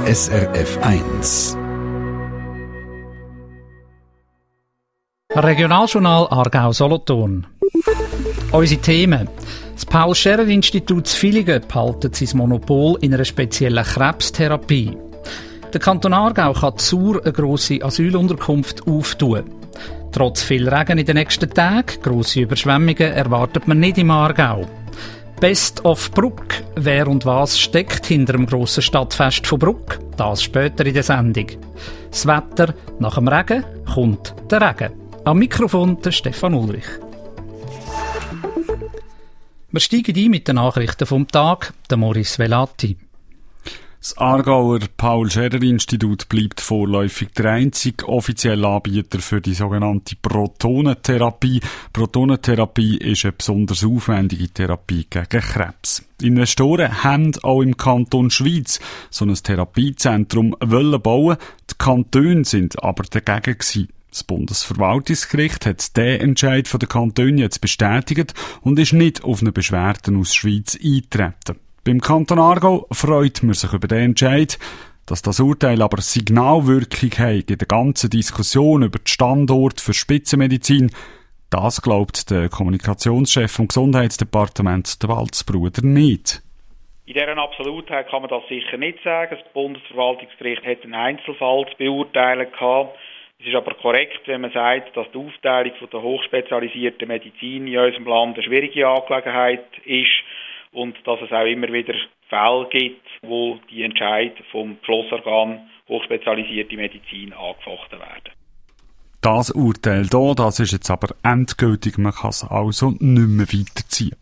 SRF 1. Regionaljournal Aargau-Solothurn. Unsere Themen. Das Paul-Scherrer-Institut Villingen behaltet sein Monopol in einer speziellen Krebstherapie. Der Kanton Aargau kann Sur eine grosse Asylunterkunft auftun. Trotz viel Regen in den nächsten Tagen, grosse Überschwemmungen erwartet man nicht im Aargau. Best of Bruck. Wer und was steckt hinter dem grossen Stadtfest von Bruck? Das später in der Sendung. Das Wetter. Nach dem Regen kommt der Regen. Am Mikrofon der Stefan Ulrich. Wir steigen ein mit den Nachrichten vom Tag. Der Maurice Velati. Das Aargauer Paul-Scherrer-Institut bleibt vorläufig der einzige offizielle Anbieter für die sogenannte Protonentherapie. Protonentherapie ist eine besonders aufwendige Therapie gegen Krebs. Investoren haben auch im Kanton Schwyz so ein Therapiezentrum wollen bauen. Die Kantone sind aber dagegen gewesen. Das Bundesverwaltungsgericht hat den Entscheid von der Kantone jetzt bestätigt und ist nicht auf eine Beschwerde aus Schweiz eingetreten. Beim Kanton Aargau freut man sich über den Entscheid, dass das Urteil aber Signalwirkung hat in der ganzen Diskussion über den Standort für Spitzenmedizin. Das glaubt der Kommunikationschef vom Gesundheitsdepartement, der Walzbruder, nicht. In dieser Absolutheit kann man das sicher nicht sagen. Das Bundesverwaltungsgericht hat einen Einzelfall zu beurteilen gehabt. Es ist aber korrekt, wenn man sagt, dass die Aufteilung von der hochspezialisierten Medizin in unserem Land eine schwierige Angelegenheit ist und dass es auch immer wieder Fälle gibt, wo die Entscheid vom Beschlussorgan hochspezialisierte Medizin angefochten werden. Das Urteil hier, das ist jetzt aber endgültig, man kann es also nicht mehr weiterziehen.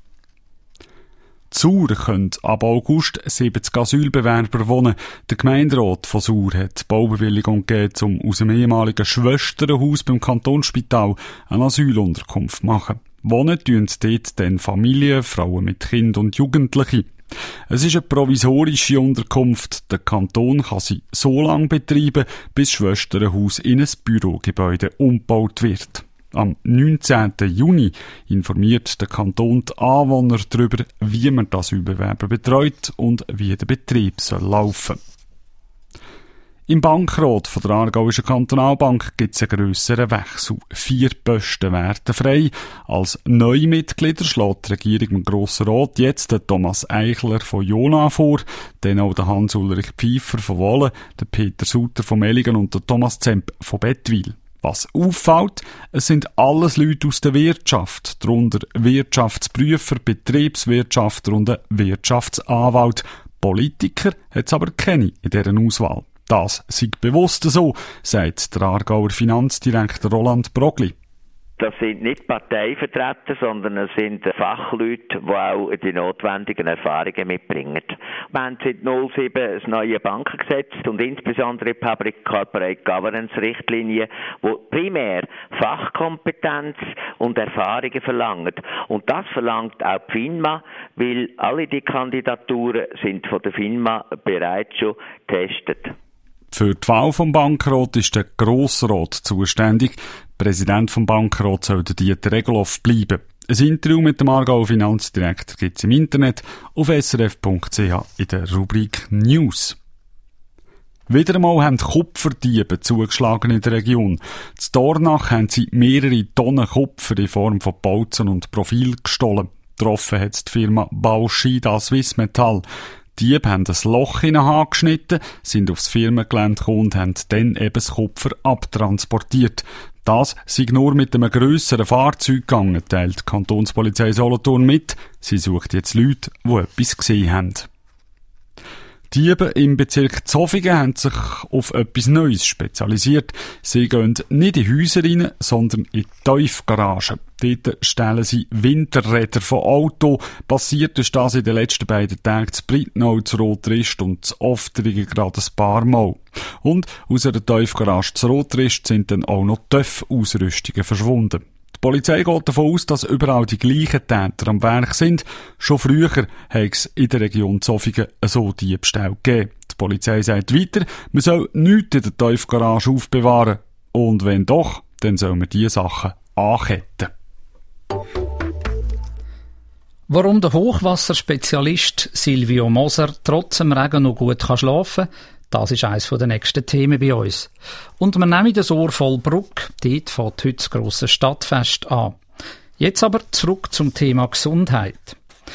Sur könnte ab August 70 Asylbewerber wohnen. Der Gemeinderat von Sur hat die Baubewilligung gegeben, um aus dem ehemaligen Schwesternhaus beim Kantonsspital eine Asylunterkunft zu machen. Wohnen tun dort dann Familien, Frauen mit Kind und Jugendliche. Es ist eine provisorische Unterkunft. Der Kanton kann sie so lange betreiben, bis das Schwesternhaus in ein Bürogebäude umgebaut wird. Am 19. Juni informiert der Kanton die Anwohner darüber, wie man das Asylbewerber betreut und wie der Betrieb soll laufen. Im Bankrat von der Aargauischen Kantonalbank gibt es einen grösseren Wechsel. 4 Posten werden frei. Als neue Mitglieder schlägt die Regierung im Grossen Rat jetzt den Thomas Eichler von Jona vor, dann auch der Hans-Ulrich Pfeiffer von Wohlen, der Peter Sutter von Melligen und der Thomas Zemp von Bettwil. Was auffällt, es sind alles Leute aus der Wirtschaft, darunter Wirtschaftsprüfer, Betriebswirtschaftler und ein Wirtschaftsanwalt. Politiker hat es aber keine in dieser Auswahl. Das sei bewusst so, sagt der Aargauer Finanzdirektor Roland Brogli. Das sind nicht Parteivertreter, sondern es sind Fachleute, die auch die notwendigen Erfahrungen mitbringen. Wir haben seit 2007 das neue Bankengesetz und insbesondere die Public Corporate Governance Richtlinie, die primär Fachkompetenz und Erfahrungen verlangen. Und das verlangt auch die FINMA, weil alle die Kandidaturen sind von der FINMA bereits schon getestet. Für die Wahl vom Bankrat ist der Grossrat zuständig. Präsident vom Bankrat soll Dieter Regelhoff bleiben. Ein Interview mit dem Aargauer Finanzdirektor gibt es im Internet auf srf.ch in der Rubrik News. Wieder einmal haben Kupferdiebe zugeschlagen in der Region. In Dornach haben sie mehrere Tonnen Kupfer in Form von Bolzen und Profil gestohlen. Getroffen hat die Firma Bauschida Swiss Metall. Die Diebe haben ein Loch in den Hahn geschnitten, sind aufs Firmengelände gekommen und haben dann eben das Kupfer abtransportiert. Das sei nur mit einem grösseren Fahrzeug gegangen, teilt die Kantonspolizei Solothurn mit. Sie sucht jetzt Leute, die etwas gesehen haben. Die Diebe im Bezirk Zofingen haben sich auf etwas Neues spezialisiert. Sie gehen nicht in Häuser rein, sondern in Tiefgaragen. Dort stellen sie Winterräder von Auto. Passiert ist das in den letzten beiden Tagen zu Breitnau, zu Rotrist und zu Oftringen gerade ein paar Mal. Und aus einer Tiefgarage zu Rotrist sind dann auch noch TÜV-Ausrüstungen verschwunden. Die Polizei geht davon aus, dass überall die gleichen Täter am Werk sind. Schon früher hat es in der Region Zofingen so Diebstähle gegeben. Die Polizei sagt weiter, man soll nichts in der Tiefgarage aufbewahren. Und wenn doch, dann soll man diese Sachen anketten. Warum der Hochwasserspezialist Silvio Moser trotz dem Regen noch gut schlafen kann, Das ist eines der nächsten Themen bei uns. Und wir nehmen das Ohr voll Bruck. Dort fängt heute das grosse Stadtfest an. Jetzt aber zurück zum Thema Gesundheit.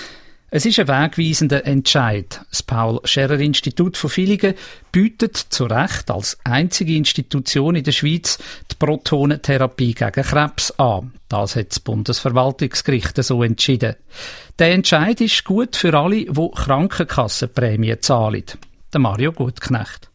Es ist ein wegweisender Entscheid. Das Paul-Scherrer-Institut von Villingen bietet zu Recht als einzige Institution in der Schweiz die Protonentherapie gegen Krebs an. Das hat das Bundesverwaltungsgericht so entschieden. Der Entscheid ist gut für alle, die Krankenkassenprämien zahlen. Der Mario Gutknecht.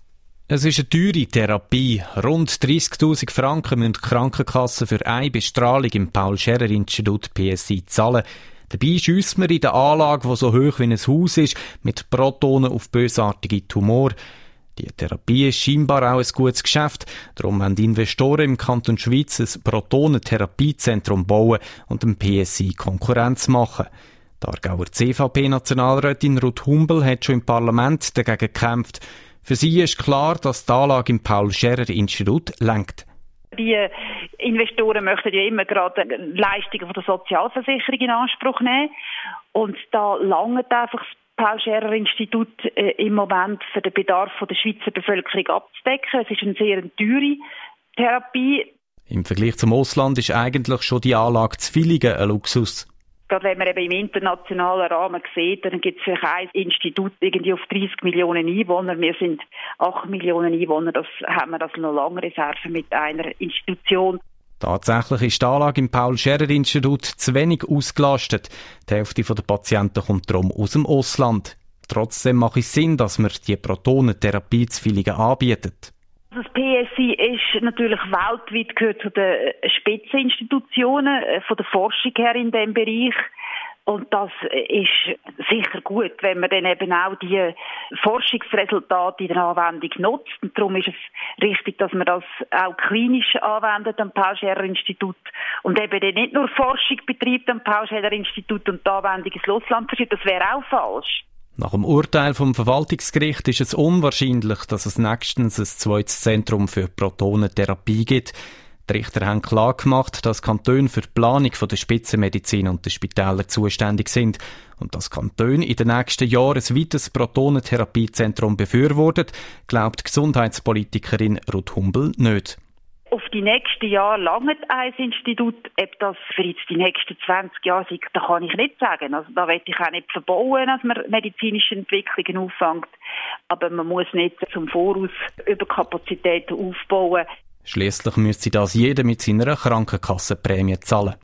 Es ist eine teure Therapie. Rund 30'000 Franken müssen die Krankenkassen für eine Bestrahlung im Paul-Scherrer-Institut PSI zahlen. Dabei schiesst man in der Anlage, die so hoch wie ein Haus ist, mit Protonen auf bösartige Tumore. Die Therapie ist scheinbar auch ein gutes Geschäft. Darum wollen Investoren im Kanton Schweiz ein Protonentherapiezentrum bauen und dem PSI Konkurrenz machen. Die Aargauer CVP-Nationalrätin Ruth Humbel hat schon im Parlament dagegen gekämpft. Für sie ist klar, dass die Anlage im Paul-Scherrer-Institut lenkt. Die Investoren möchten ja immer gerade Leistungen von der Sozialversicherung in Anspruch nehmen. Und da langt einfach das Paul-Scherrer-Institut im Moment für den Bedarf der Schweizer Bevölkerung abzudecken. Es ist eine sehr teure Therapie. Im Vergleich zum Ausland ist eigentlich schon die Anlage zu Villingen ein Luxus. Gerade wenn man eben im internationalen Rahmen sieht, dann gibt es vielleicht ein Institut irgendwie auf 30 Millionen Einwohner. Wir sind 8 Millionen Einwohner, das haben wir noch lange Reserven mit einer Institution. Tatsächlich ist die Anlage im Paul-Scherrer-Institut zu wenig ausgelastet. Die Hälfte der Patienten kommt darum aus dem Ausland. Trotzdem macht es Sinn, dass man die Protonentherapie zu Villingen anbietet. Das PSI ist natürlich weltweit gehört zu den Spitzeninstitutionen von der Forschung her in diesem Bereich. Und das ist sicher gut, wenn man dann eben auch die Forschungsresultate in der Anwendung nutzt. Und darum ist es richtig, dass man das auch klinisch anwendet am Paul-Scherrer-Institut und eben dann nicht nur Forschung betreibt am Paul-Scherrer-Institut und die Anwendung ins Ausland verschiebt. Das wäre auch falsch. Nach dem Urteil vom Verwaltungsgericht ist es unwahrscheinlich, dass es nächstens ein zweites Zentrum für Protonentherapie gibt. Die Richter haben klar gemacht, dass Kantone für die Planung der Spitzenmedizin und der Spitäler zuständig sind und dass Kantone in den nächsten Jahren ein weiteres Protonentherapiezentrum befürwortet, glaubt Gesundheitspolitikerin Ruth Humbel nicht. Auf die nächsten Jahre langt ein Institut. Ob das für jetzt die nächsten 20 Jahre ist, das kann ich nicht sagen. Also da will ich auch nicht verbauen, dass man medizinische Entwicklungen auffängt. Aber man muss nicht zum Voraus Überkapazitäten aufbauen. Schliesslich müsste das jeder mit seiner Krankenkassenprämie zahlen.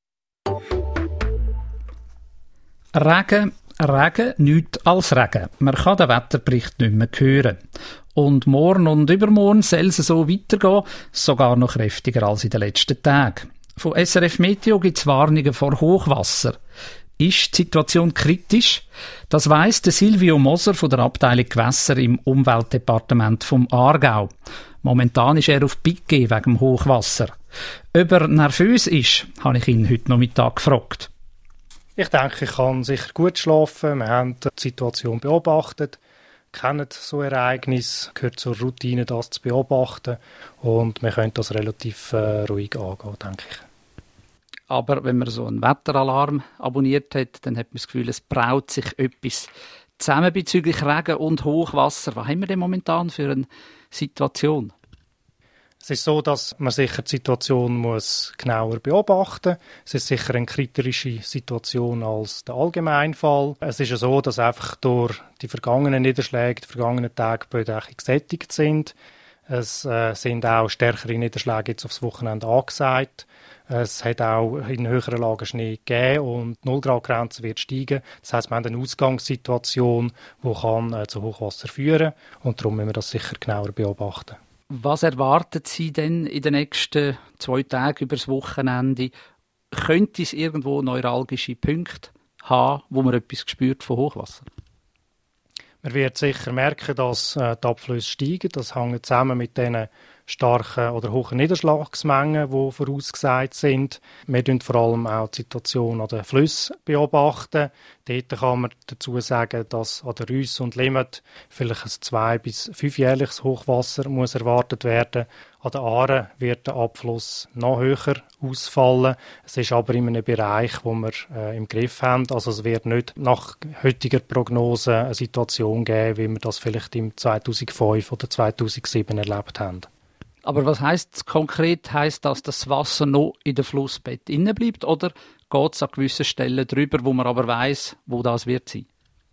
Regen, nichts als Regen. Man kann den Wetterbericht nicht mehr hören. Und morgen und übermorgen soll es so weitergehen, sogar noch kräftiger als in den letzten Tagen. Von SRF Meteo gibt es Warnungen vor Hochwasser. Ist die Situation kritisch? Das weiss der Silvio Moser von der Abteilung Gewässer im Umweltdepartement vom Aargau. Momentan ist er auf Piquet wegen dem Hochwasser. Ob er nervös ist, habe ich ihn heute Nachmittag gefragt. Ich denke, ich kann sicher gut schlafen. Wir haben die Situation beobachtet, kennen so Ereignisse, gehört zur Routine, das zu beobachten. Und wir können das relativ ruhig angehen, denke ich. Aber wenn man so einen Wetteralarm abonniert hat, dann hat man das Gefühl, es braut sich etwas zusammen bezüglich Regen und Hochwasser. Was haben wir denn momentan für eine Situation? Es ist so, dass man sicher die Situation muss genauer beobachten muss. Es ist sicher eine kritische Situation als der Allgemeinfall. Es ist ja so, dass einfach durch die vergangenen Niederschläge, die vergangenen Tage bedeutend gesättigt sind. Es sind auch stärkere Niederschläge jetzt aufs Wochenende angesagt. Es hat auch in höheren Lagen Schnee gegeben und die 0-Grad-Grenze wird steigen. Das heisst, wir haben eine Ausgangssituation, die zu Hochwasser führen kann. Und darum müssen wir das sicher genauer beobachten. Was erwarten Sie denn in den nächsten 2 Tagen über das Wochenende? Könnte es irgendwo neuralgische Punkte haben, wo man etwas spürt von Hochwasser? Man wird sicher merken, dass die Abflüsse steigen. Das hängt zusammen mit den starken oder hohen Niederschlagsmengen, die vorausgesagt sind. Wir beobachten vor allem auch die Situation an den Flüssen beobachten. Dort kann man dazu sagen, dass an der Reuss und Limmat vielleicht ein 2- bis 5-jährliches Hochwasser muss erwartet werden. An der Aare wird der Abfluss noch höher ausfallen. Es ist aber in einem Bereich, wo wir im Griff haben. Also es wird nicht nach heutiger Prognose eine Situation geben, wie wir das vielleicht im 2005 oder 2007 erlebt haben. Aber was heisst konkret? Heisst das, dass das Wasser noch in dem Flussbett innen bleibt, oder geht es an gewissen Stellen drüber, wo man aber weiss, wo das wird sein?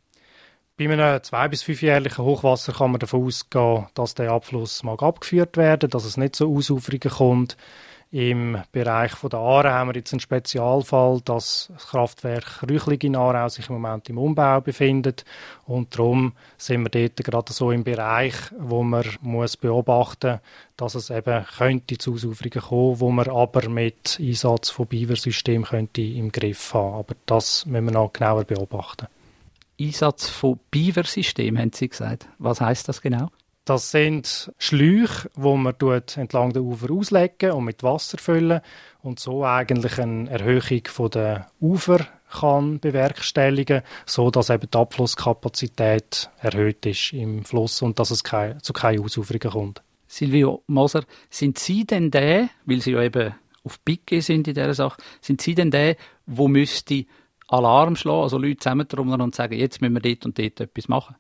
Bei einem 2- bis 5-jährlichen Hochwasser kann man davon ausgehen, dass der Abfluss mag abgeführt werden, dass es nicht so Ausuferungen kommt. Im Bereich der Aare haben wir jetzt einen Spezialfall, dass das Kraftwerk Rüchlig in Aarau sich im Moment im Umbau befindet. Und darum sind wir dort gerade so im Bereich, wo man muss beobachten, dass es eben könnte zu Ausuferungen kommen, wo man aber mit Einsatz von Bibersystemen könnte im Griff haben. Aber das müssen wir noch genauer beobachten. Einsatz von Bibersystemen, haben Sie gesagt. Was heisst das genau? Das sind Schläuche, die man entlang der Ufer auslegen und mit Wasser füllen und so eigentlich eine Erhöhung der Ufer kann bewerkstelligen, so dass eben die Abflusskapazität erhöht ist im Fluss und dass es zu keinen Ausuferungen kommt. Silvio Moser, sind Sie denn der, weil Sie ja eben auf Picke sind in dieser Sache, sind Sie denn der, wo müsste Alarm schlagen, also Leute zusammentrommeln und sagen, jetzt müssen wir dort und dort etwas machen?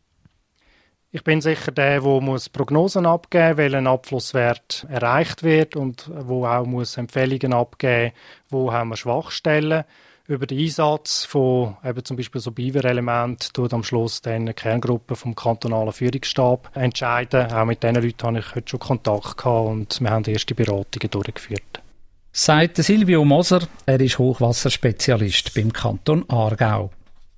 Ich bin sicher der Prognosen abgeben muss, welchen Abflusswert erreicht wird und wo auch Empfehlungen abgeben muss, wo haben wir Schwachstellen. Über den Einsatz von eben zum Beispiel so Biberelementen tut am Schluss dann eine Kerngruppe vom kantonalen Führungsstab entscheiden. Auch mit diesen Leuten habe ich heute schon Kontakt gehabt und wir haben erste Beratungen durchgeführt. Sagt Silvio Moser, er ist Hochwasserspezialist beim Kanton Aargau.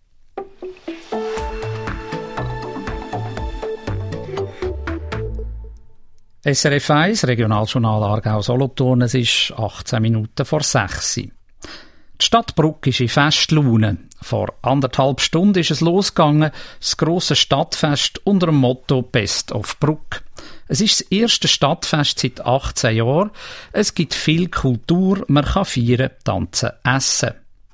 SRF 1, Regionaljournal Aargau-Solothurn, es ist 18 Minuten vor 6 Uhr. Die Stadt Bruck ist in Festlaune. Vor 1,5 Stunden ist es losgegangen, das grosse Stadtfest unter dem Motto «Best of Bruck». Es ist das erste Stadtfest seit 18 Jahren. Es gibt viel Kultur, man kann feiern, tanzen, essen.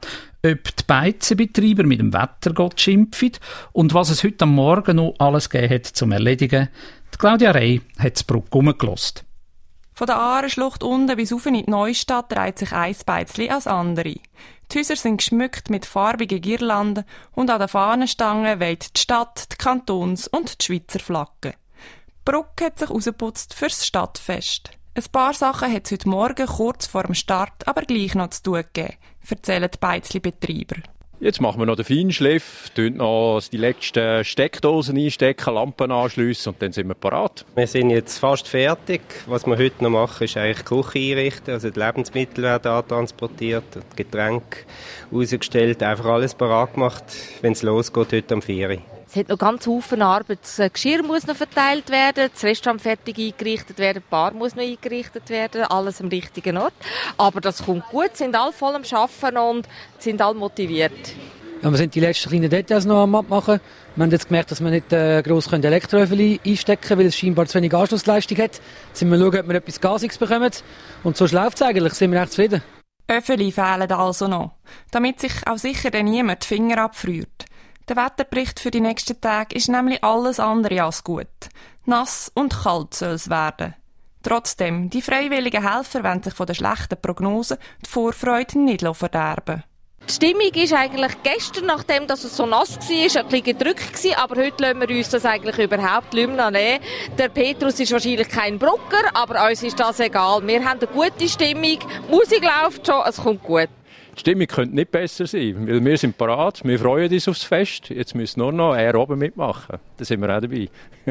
Ob die Beizenbetreiber mit dem Wettergott schimpfen und was es heute am Morgen noch alles gegeben hat zum Erledigen, die Claudia Rey hat das Bruck herumgelassen. Von der Aareschlucht unten bis auf in die Neustadt dreht sich ein Beizli als andere. Die Häuser sind geschmückt mit farbigen Girlanden und an den Fahnenstangen weht die Stadt, die Kantons- und die Schweizer Flagge. Bruck hat sich rausgeputzt fürs Stadtfest. Ein paar Sachen hat es heute Morgen kurz vor dem Start aber gleich noch zu tun gegeben, erzählen die Beizli-Betreiber. Jetzt machen wir noch den Feinschliff, tun noch die letzten Steckdosen einstecken, Lampen anschliessen und dann sind wir parat. Wir sind jetzt fast fertig. Was wir heute noch machen, ist eigentlich die Küche einrichten. Also die Lebensmittel werden antransportiert, die Getränke rausgestellt, einfach alles parat gemacht, wenn es losgeht heute am 4 Uhr. Es hat noch ganz viele Arbeit. Das Geschirr muss noch verteilt werden, das Restaurant fertig eingerichtet werden, die Bar muss noch eingerichtet werden, alles am richtigen Ort. Aber das kommt gut, sind alle voll am Arbeiten und sind alle motiviert. Ja, wir sind die letzten kleinen Details noch am Abmachen. Wir haben jetzt gemerkt, dass wir nicht gross Elektroöfen einstecken können, weil es scheinbar zu wenig Anschlussleistung hat. Jetzt sind wir schauen, ob wir etwas Gasiges bekommen. Und so läuft es eigentlich, sind wir echt zufrieden. Öffeli fehlen also noch, damit sich auch sicher dann niemand die Finger abfriert. Der Wetterbericht für die nächsten Tage ist nämlich alles andere als gut. Nass und kalt soll es werden. Trotzdem, die freiwilligen Helfer wollen sich von der schlechten Prognose die Vorfreude nicht verderben. Die Stimmung ist eigentlich gestern, nachdem dass es so nass war, ein bisschen gedrückt gewesen, aber heute lassen wir uns das eigentlich überhaupt nicht mehr nehmen. Der Petrus ist wahrscheinlich kein Brucker, aber uns ist das egal. Wir haben eine gute Stimmung, die Musik läuft schon, es kommt gut. Die Stimmung könnte nicht besser sein, weil wir sind parat, wir freuen uns aufs Fest. Jetzt müssen nur noch er oben mitmachen. Da sind wir auch dabei.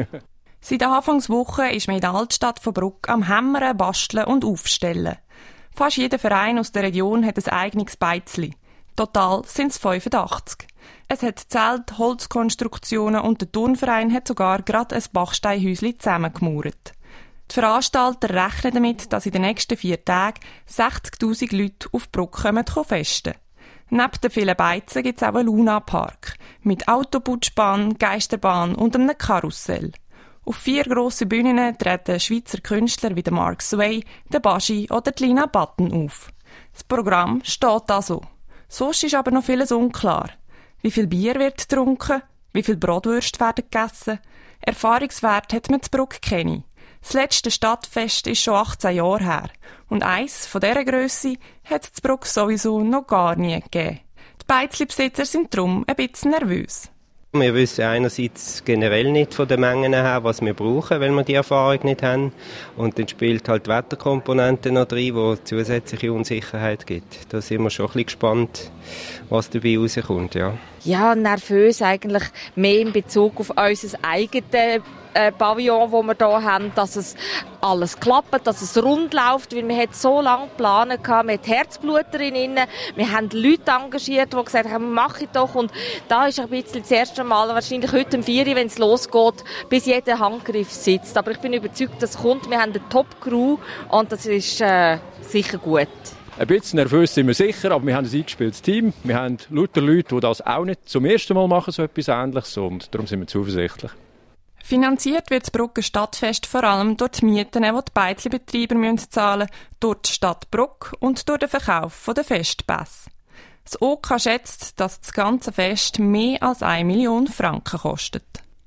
Seit Anfangswoche ist man in der Altstadt von Bruck am Hämmern, Basteln und Aufstellen. Fast jeder Verein aus der Region hat ein eigenes Beizli. Total sind es 85. Es hat Zelt, Holzkonstruktionen und der Turnverein hat sogar gerade ein Bachsteinhäuschen zusammengemauert. Die Veranstalter rechnen damit, dass in den nächsten 4 Tagen 60'000 Leute auf Bruck kommen festen. Neben den vielen Beizen gibt es auch einen Lunapark mit Autoputschbahn, Geisterbahn und einem Karussell. Auf 4 grosse Bühnen treten Schweizer Künstler wie der Mark Sway, der Baschi oder die Lina Button auf. Das Programm steht also. Sonst ist aber noch vieles unklar. Wie viel Bier wird getrunken? Wie viel Bratwürste werden gegessen? Erfahrungswert hat man in Bruck keine. Das letzte Stadtfest ist schon 18 Jahre her. Und eins von dieser Grösse hat es in Bruck sowieso noch gar nie gegeben. Die Beizli-Besitzer sind darum ein bisschen nervös. Wir wissen einerseits generell nicht von den Mengen her, was wir brauchen, weil wir die Erfahrung nicht haben. Und dann spielt halt die Wetterkomponente noch rein, die zusätzliche Unsicherheit gibt. Da sind wir schon ein bisschen gespannt, was dabei rauskommt. Ja, nervös eigentlich mehr in Bezug auf unser eigenes Pavillon, das wir hier haben, dass es alles klappt, dass es rund läuft, weil wir hat so lange geplant, wir hatten Herzblut drin, wir haben Leute engagiert, die gesagt haben, mach ich doch, und da ist ein bisschen das erste Mal, wahrscheinlich heute um 4 Uhr, wenn es losgeht, bis jeder Handgriff sitzt. Aber ich bin überzeugt, dass es kommt, wir haben eine Top-Crew und das ist sicher gut. Ein bisschen nervös sind wir sicher, aber wir haben ein eingespieltes Team. Wir haben lauter Leute, die das auch nicht zum ersten Mal machen, so etwas Ähnliches, und darum sind wir zuversichtlich. Finanziert wird das Brucker Stadtfest vor allem durch die Mieten, die die Beizli-Betreiber zahlen müssen, durch die Stadt Bruck und durch den Verkauf der Festpässe. Das OK schätzt, dass das ganze Fest mehr als 1 Million Franken kostet.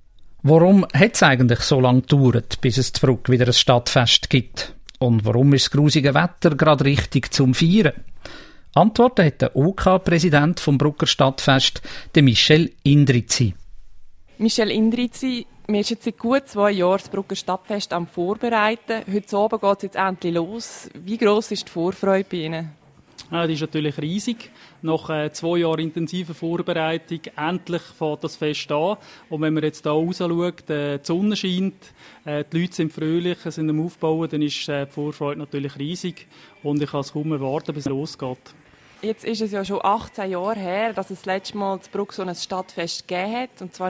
Warum hat es eigentlich so lange gedauert, bis es in Bruck wieder ein Stadtfest gibt? Und warum ist das grusige Wetter gerade richtig zum Feiern? Antworten hat der OK-Präsident vom Brucker Stadtfest, der Michel Indrizi. Michel Indrizi, wir sind jetzt seit gut 2 Jahren das Brucker Stadtfest am Vorbereiten. Heute Abend geht es jetzt endlich los. Wie gross ist die Vorfreude bei Ihnen? Ja, die ist natürlich riesig. Nach 2 Jahren intensiver Vorbereitung endlich fängt das Fest an. Und wenn man jetzt hier raus schaut, die Sonne scheint, die Leute sind fröhlich, sind am Aufbauen, dann ist die Vorfreude natürlich riesig. Und ich kann es kaum erwarten, bis es losgeht. Jetzt ist es ja schon 18 Jahre her, dass es das letzte Mal in Bruck so ein Stadtfest gegeben hat, und zwar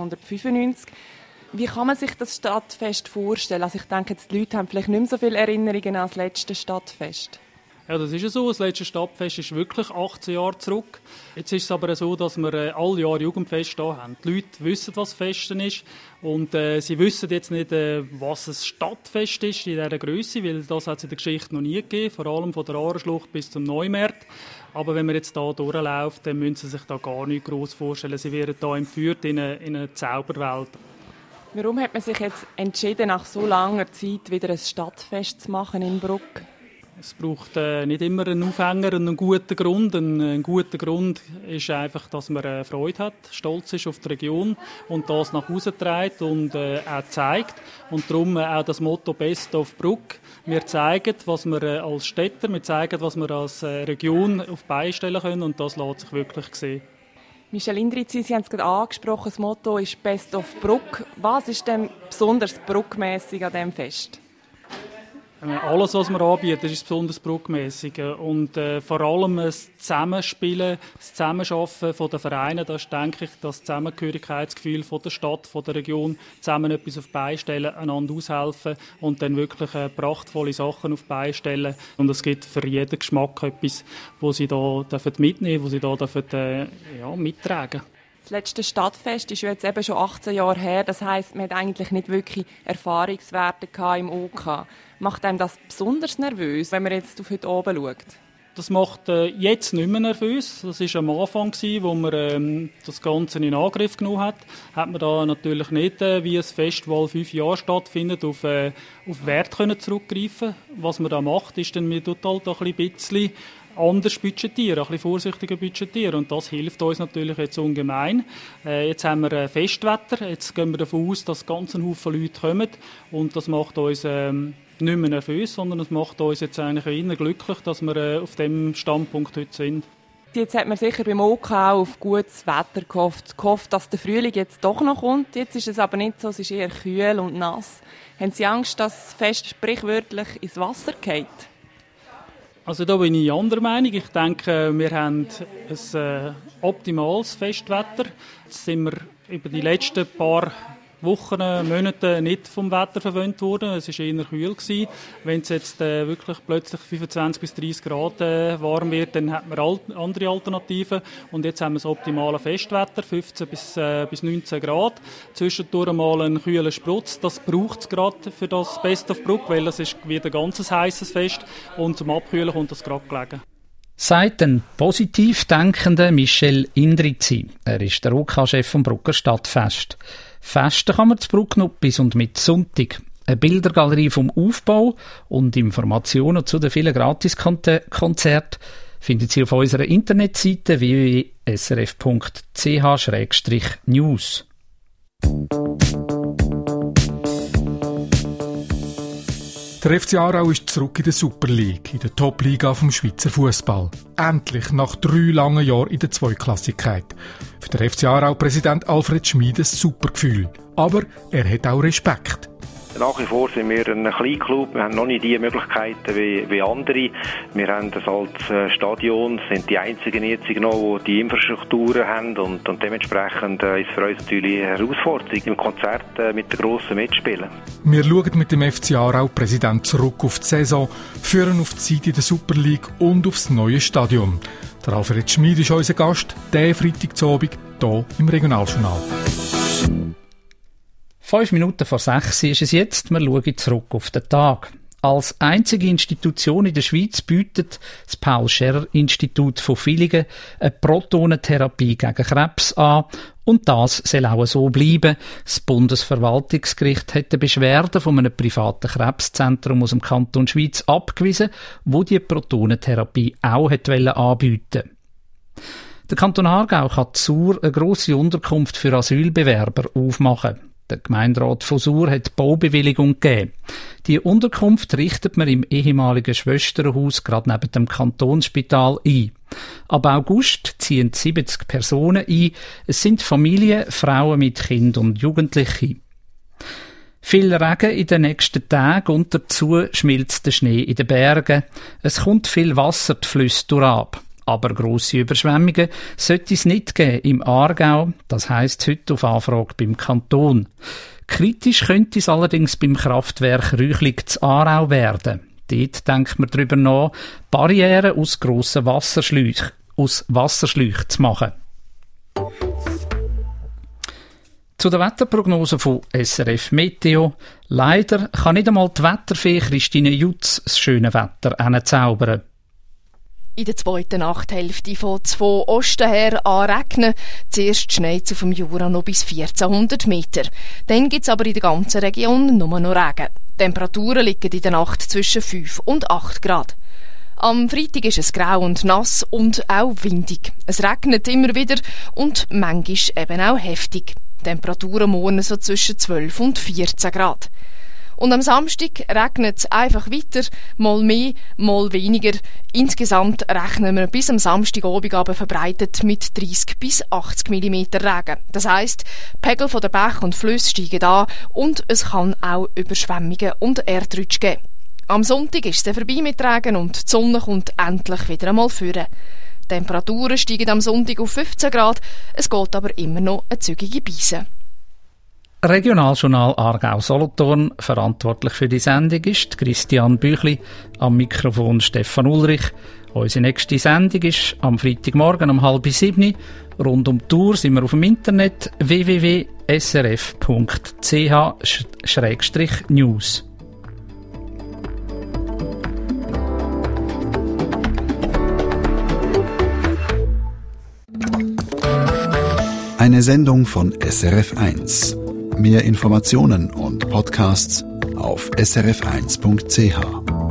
1995. Wie kann man sich das Stadtfest vorstellen? Also ich denke, die Leute haben vielleicht nicht mehr so viele Erinnerungen an das letzte Stadtfest. Ja, das ist ja so. Das letzte Stadtfest ist wirklich 18 Jahre zurück. Jetzt ist es aber so, dass wir alle Jahre Jugendfest da haben. Die Leute wissen, was Festen ist. Und sie wissen jetzt nicht, was ein Stadtfest ist in dieser Grösse, weil das hat es in der Geschichte noch nie gegeben, vor allem von der Aareschlucht bis zum Neumarkt. Aber wenn man jetzt hier durchläuft, dann müssen sie sich da gar nicht gross vorstellen. Sie werden hier entführt in eine Zauberwelt. Warum hat man sich jetzt entschieden, nach so langer Zeit wieder ein Stadtfest zu machen in Bruck? Es braucht nicht immer einen Aufhänger und einen guten Grund. Ein guter Grund ist einfach, dass man Freude hat, stolz ist auf die Region und das nach Hause trägt und auch zeigt. Und darum auch das Motto «Best of Bruck». Wir zeigen, was wir als Städter, wir zeigen, was wir als Region auf die Beine stellen können, und das lässt sich wirklich sehen. Michel Indrizi, Sie haben es gerade angesprochen, das Motto ist «Best of Bruck». Was ist denn besonders bruckmässig an diesem Fest? Alles, was wir anbieten, ist besonders bruckmässig. Und vor allem das Zusammenspielen, das Zusammenarbeiten von den Vereinen, das ist, denke ich, das Zusammengehörigkeitsgefühl von der Stadt, von der Region, zusammen etwas auf die Beine stellen, einander aushelfen und dann wirklich prachtvolle Sachen auf die Beine stellen. Und es gibt für jeden Geschmack etwas, was Sie hier mitnehmen dürfen, was Sie hier mittragen dürfen. Das letzte Stadtfest ist ja jetzt eben schon 18 Jahre her. Das heisst, man hat eigentlich nicht wirklich Erfahrungswerte im OK. Macht einem das besonders nervös, wenn man jetzt auf heute Abend schaut? Das macht jetzt nicht mehr nervös. Das war am Anfang, wo man das Ganze in Angriff genommen hat. Hat man da natürlich nicht, wie ein Festival 5 Jahre stattfindet, auf Wert können zurückgreifen. Was man da macht, ist dann, man tut halt ein bisschen anders budgetieren, ein bisschen vorsichtiger budgetieren, und das hilft uns natürlich jetzt ungemein. Jetzt haben wir Festwetter, jetzt gehen wir davon aus, dass ganz ein Haufen Leute kommen, und das macht uns nicht mehr nervös, sondern es macht uns jetzt eigentlich eher glücklich, dass wir auf dem Standpunkt heute sind. Jetzt hat man sicher beim OK auch auf gutes Wetter gehofft, dass der Frühling jetzt doch noch kommt. Jetzt ist es aber nicht so, es ist eher kühl und nass. Haben Sie Angst, dass das Fest sprichwörtlich ins Wasser fällt? Also da bin ich anderer Meinung. Ich denke, wir haben ein optimales Festwetter. Jetzt sind wir über die letzten paar Wochen, Monaten nicht vom Wetter verwöhnt worden. Es war eher kühl gewesen. Wenn es jetzt wirklich plötzlich 25 bis 30 Grad warm wird, dann hat man andere Alternativen. Und jetzt haben wir das optimale Festwetter, 15 bis 19 Grad. Zwischendurch mal einen kühlen Sprutz. Das braucht es gerade für das Best of Bruck, weil es ist wieder ein ganz heißes Fest. Und zum Abkühlen kommt das gerade gelegen. Sagt ein positiv denkender Michel Indrizi. Er ist der OK-Chef vom Brucker Stadtfest. Festen kann man zu Bruck noch bis und mit Sonntag. Eine Bildergalerie vom Aufbau und Informationen zu den vielen Gratiskonzerten findet Sie auf unserer Internetseite www.srf.ch/news. Der FC Aarau ist zurück in der Super League, in der Top-Liga vom Schweizer Fußball. Endlich nach 3 langen Jahren in der Zweiklassigkeit. Für den FC Aarau-Präsident Alfred Schmid ein super Gefühl. Aber er hat auch Respekt. Nach wie vor sind wir ein Kleinklub. Wir haben noch nicht die Möglichkeiten wie andere. Wir haben das als Stadion, sind die einzigen jetzt noch, die Infrastrukturen haben und dementsprechend ist für uns natürlich eine Herausforderung im Konzert mit den grossen Mitspielen. Wir schauen mit dem FC Aarau-Präsident zurück auf die Saison, führen auf die Zeit in der Super League und aufs neue Stadion. Der Alfred Schmid ist unser Gast, diesen Freitagabend hier im Regionaljournal. 5 Minuten vor 6 ist es jetzt. Wir schauen zurück auf den Tag. Als einzige Institution in der Schweiz bietet das Paul-Scherrer-Institut von Villingen eine Protonentherapie gegen Krebs an. Und das soll auch so bleiben. Das Bundesverwaltungsgericht hat eine Beschwerde von einem privaten Krebszentrum aus dem Kanton Schwyz abgewiesen, wo die Protonentherapie auch anbieten wollte. Der Kanton Aargau kann Sur eine grosse Unterkunft für Asylbewerber aufmachen. Der Gemeinderat von Sur hat Baubewilligung gegeben. Die Unterkunft richtet man im ehemaligen Schwesterhaus gerade neben dem Kantonsspital ein. Ab August ziehen 70 Personen ein. Es sind Familien, Frauen mit Kind und Jugendliche. Viel Regen in den nächsten Tagen und dazu schmilzt der Schnee in den Bergen. Es kommt viel Wasser die Flüsse durchab. Aber grosse Überschwemmungen sollte es nicht geben im Aargau, das heisst heute auf Anfrage beim Kanton. Kritisch könnte es allerdings beim Kraftwerk Rüchlig zu Aarau werden. Dort denkt man darüber nach, Barrieren aus grossen Wasserschläuchen zu machen. Zu der Wetterprognose von SRF Meteo. Leider kann nicht einmal die Wetterfee Christine Jutz das schöne Wetter hinzaubern. In der zweiten Nachthälfte fängt es von Osten her an regnen. Zuerst schneit es auf dem Jura noch bis 1400 Meter. Dann gibt es aber in der ganzen Region nur noch Regen. Die Temperaturen liegen in der Nacht zwischen 5 und 8 Grad. Am Freitag ist es grau und nass und auch windig. Es regnet immer wieder und manchmal eben auch heftig. Die Temperaturen morgen so zwischen 12 und 14 Grad. Und am Samstag regnet es einfach weiter, mal mehr, mal weniger. Insgesamt rechnen wir bis am Samstagabend verbreitet mit 30 bis 80 mm Regen. Das heisst, die Pegel der Bäche und Flüsse steigen an und es kann auch Überschwemmungen und Erdrutsch geben. Am Sonntag ist es dann vorbei mit Regen und die Sonne kommt endlich wieder einmal führen. Die Temperaturen steigen am Sonntag auf 15 Grad, es geht aber immer noch eine zügige Beise. Regionaljournal Aargau-Solothurn. Verantwortlich für die Sendung ist Christian Büchli, am Mikrofon Stefan Ulrich. Unsere nächste Sendung ist am Freitagmorgen um 6:30. Rund um die Tour sind wir auf dem Internet www.srf.ch/news. Eine Sendung von SRF1. Mehr Informationen und Podcasts auf srf1.ch.